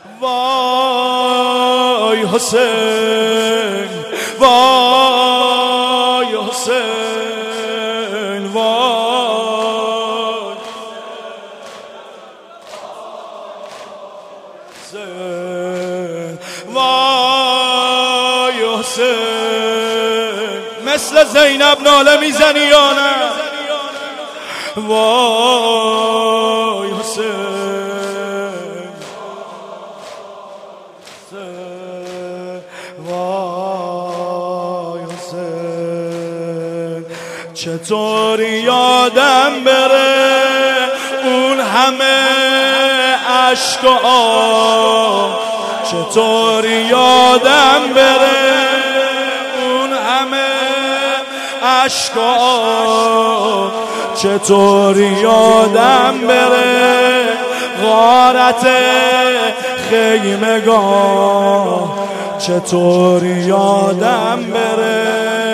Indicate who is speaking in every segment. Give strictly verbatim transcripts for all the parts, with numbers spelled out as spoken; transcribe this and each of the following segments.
Speaker 1: وای حسین، وای حسین، وای حسین، وای حسین. مثل زینب ناله میزنی یا نه؟ وای حسین، وای حسین. چطوری یادم بره اون همه عشق و آه، چطوری یادم بره اون همه عشق و آه، چطوری یادم بره غارت خیمگاه، چطوری یادم بره،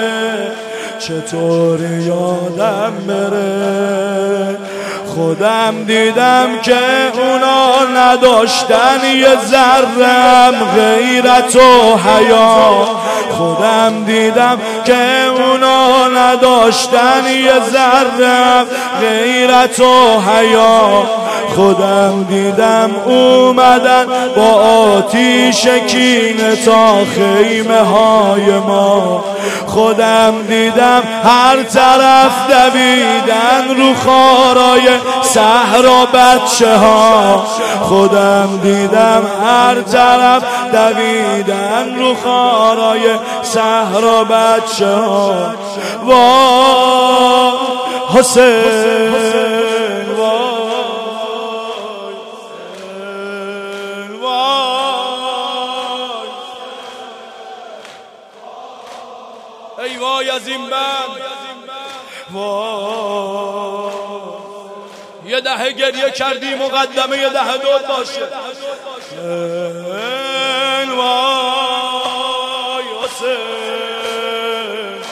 Speaker 1: چطوری یادم بره. خودم دیدم که اونا نداشتن یه ذرم غیرت و حیا، خودم دیدم که اونا نداشتن یه ذرم غیرت و حیا، خودم دیدم اومدن با آتیش کینه تا خیمه های ما، خودم دیدم هر طرف دویدن رو خارای صحرا بچه ها، خودم دیدم هر طرف دویدن رو خارای صحرا بچه ها. وای حسین، وای ای وای از این بند، وای یه دهه گریه کردی مقدمه یه دهه دود باشه. وای حسین،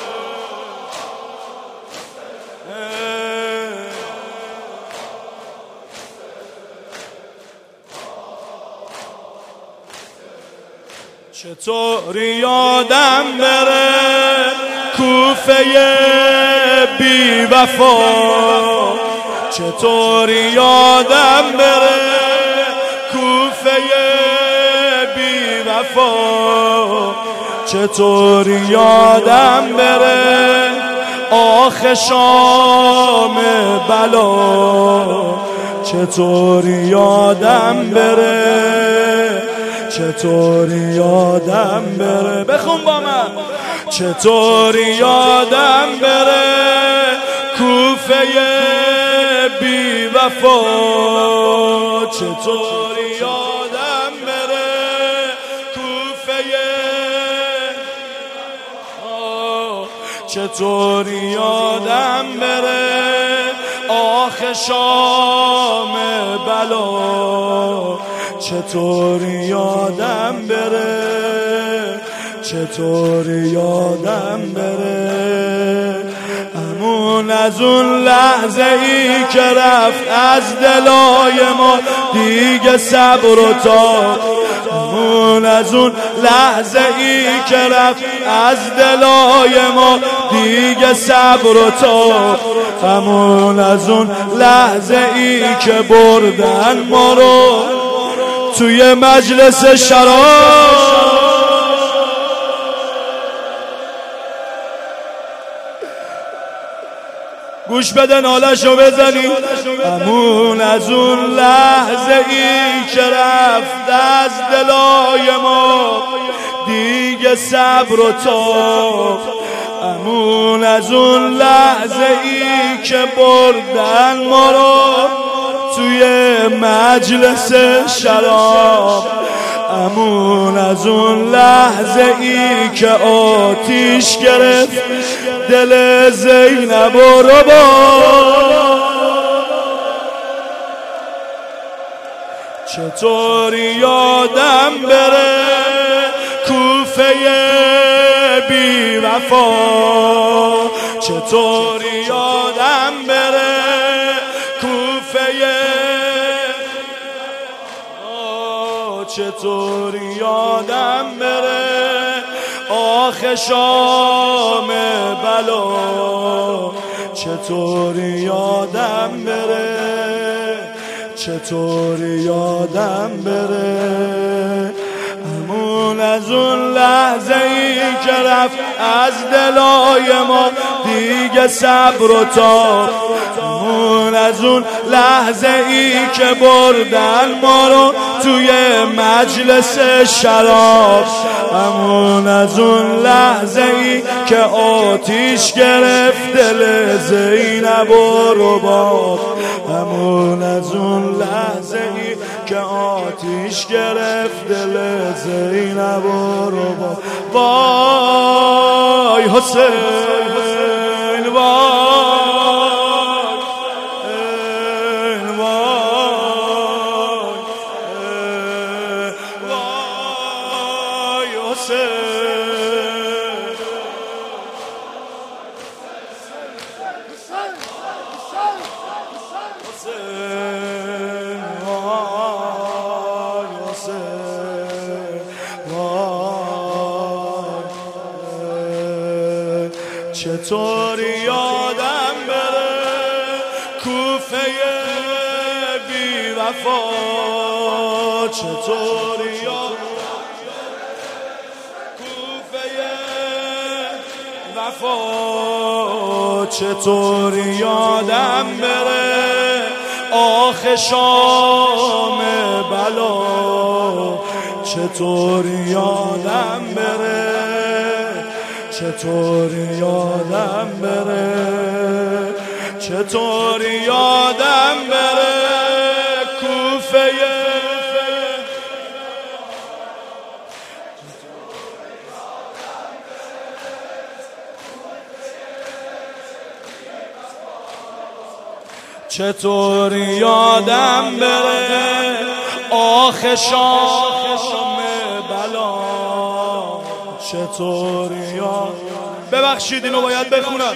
Speaker 1: چطوری یادم بره کوفه بی وفا، چطوری یادم بره کوفه بی وفا، چطوری یادم بره آخ شام بلا، چطوری یادم بره، چطوری یادم بره. بخون با من. چطوری یادم بره کوفه بی وفا، چطوری یادم بره کوفه، چطوری یادم بره آخ شام بلا، چطوری یادم بره، چطوری یادم بره. همون از اون لحظه ای که رفت از دلای ما دیگه صبر و تاب، همون از اون لحظه ای که رفت از دلای ما دیگه صبر و تاب، همون از اون لحظه ای که بردن ما رو توی مجلس شراب، گوش بده نالشو بزنی. همون از اون لحظه ای که رفت از دلای ما دیگه صبر و تاب، همون از اون لحظه ای که بردن ما رو توی مجلس شراب، همون از اون لحظه ای که آتیش گرفت دل زینب و رباب. چطوری یادم بره کوفه بی وفا، چطوری یادم بره کوفه، چطور یادم بره آخ شام بلا، چطور یادم بره، چطور یادم بره. همون از اون لحظه ای که رفت از دلای ما دیگه صبر و تاب، همون از اون لحظه ای که بردن ما رو توی مجلس شراب، همون از اون لحظه ای که آتیش گرفت دل زینب و رباب، همون از اون لحظه ای که آتیش گرفت دل زینب و رباب. وای حسین وای، وای حسین، چطور یادم بره کوفه بی وفا، چطور یادم کوفه وفا، چطور یادم بره آخ شام بلا، چطور یادم بره، چطور یادم بره، چطور یادم بره کوفه چطور یادم بره آخ شام بلا، چطور یاد. ببخشید اینو باید بخونم.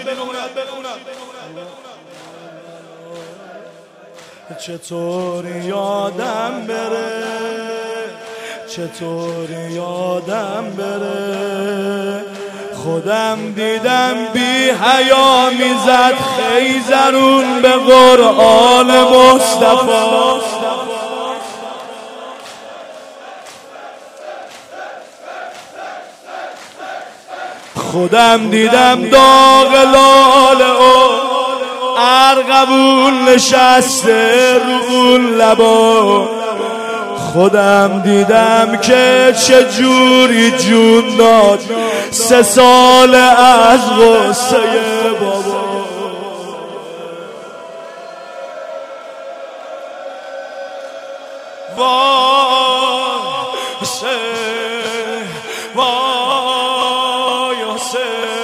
Speaker 1: چطور یادم بره، چطور یادم بره، خودم دیدم بی حیا میزد خیزرون به قرآن مصطفی، خودم دیدم داغ لاله و ارغبون نشسته رو اون لبا، خودم دیدم که چجوری جون داد سه سال از غصه بابا. وای حسین، وای حسین،